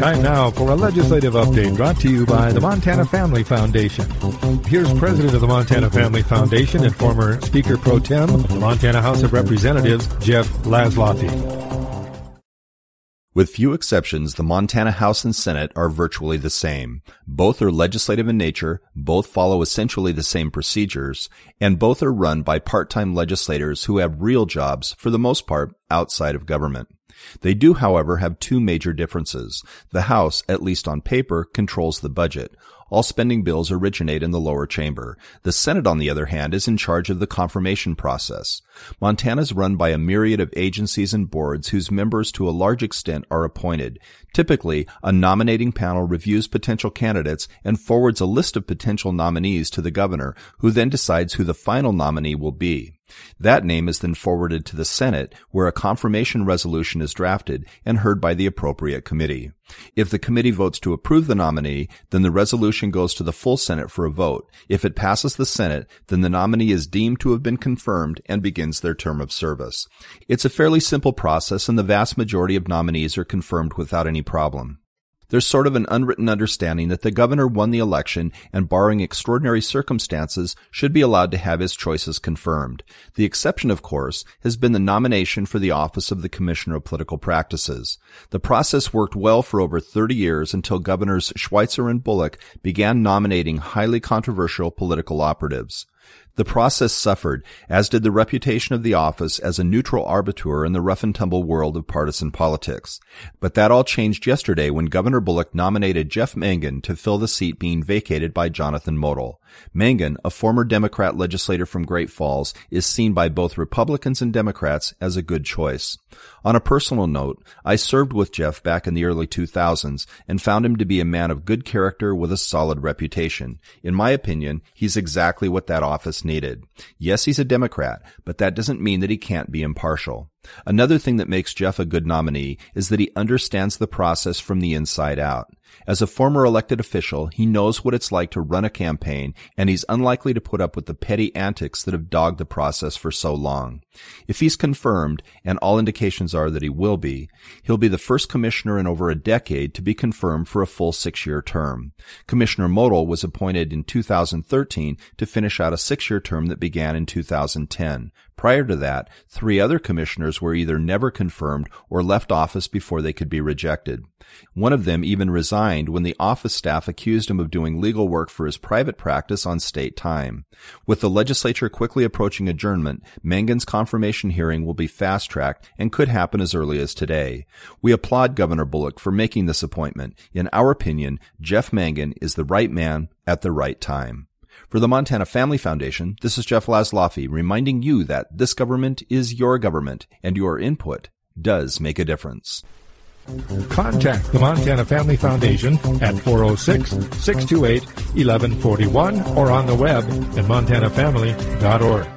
Time now for a legislative update brought to you by the Montana Family Foundation. Here's President of the Montana Family Foundation and former Speaker Pro Tem of the Montana House of Representatives, Jeff Laszloffy. With few exceptions, the Montana House and Senate are virtually the same. Both are legislative in nature, both follow essentially the same procedures, and both are run by part-time legislators who have real jobs, for the most part, outside of government. They do, however, have two major differences. The House, at least on paper, controls the budget. All spending bills originate in the lower chamber. The Senate, on the other hand, is in charge of the confirmation process. Montana is run by a myriad of agencies and boards whose members to a large extent are appointed. Typically, a nominating panel reviews potential candidates and forwards a list of potential nominees to the governor, who then decides who the final nominee will be. That name is then forwarded to the Senate, where a confirmation resolution is drafted and heard by the appropriate committee. If the committee votes to approve the nominee, then the resolution goes to the full Senate for a vote. If it passes the Senate, then the nominee is deemed to have been confirmed and begins their term of service. It's a fairly simple process, and the vast majority of nominees are confirmed without any problem. There's sort of an unwritten understanding that the governor won the election and, barring extraordinary circumstances, should be allowed to have his choices confirmed. The exception, of course, has been the nomination for the office of the Commissioner of Political Practices. The process worked well for over 30 years until Governors Schweitzer and Bullock began nominating highly controversial political operatives. The process suffered, as did the reputation of the office as a neutral arbiter in the rough-and-tumble world of partisan politics. But that all changed yesterday when Governor Bullock nominated Jeff Mangan to fill the seat being vacated by Jonathan Modell. Mangan, a former Democrat legislator from Great Falls, is seen by both Republicans and Democrats as a good choice. On a personal note, I served with Jeff back in the early 2000s and found him to be a man of good character with a solid reputation. In my opinion, he's exactly what that office needed. Yes, he's a Democrat, but that doesn't mean that he can't be impartial. Another thing that makes Jeff a good nominee is that he understands the process from the inside out. As a former elected official, he knows what it's like to run a campaign, and he's unlikely to put up with the petty antics that have dogged the process for so long. If he's confirmed, and all indications are that he will be, he'll be the first commissioner in over a decade to be confirmed for a full 6-year term. Commissioner Modell was appointed in 2013 to finish out a 6-year term that began in 2010. Prior to that, 3 other commissioners were either never confirmed or left office before they could be rejected. One of them even resigned when the office staff accused him of doing legal work for his private practice on state time. With the legislature quickly approaching adjournment, Mangan's confirmation hearing will be fast-tracked and could happen as early as today. We applaud Governor Bullock for making this appointment. In our opinion, Jeff Mangan is the right man at the right time. For the Montana Family Foundation, this is Jeff Laszloffy reminding you that this government is your government and your input does make a difference. Contact the Montana Family Foundation at 406-628-1141 or on the web at montanafamily.org.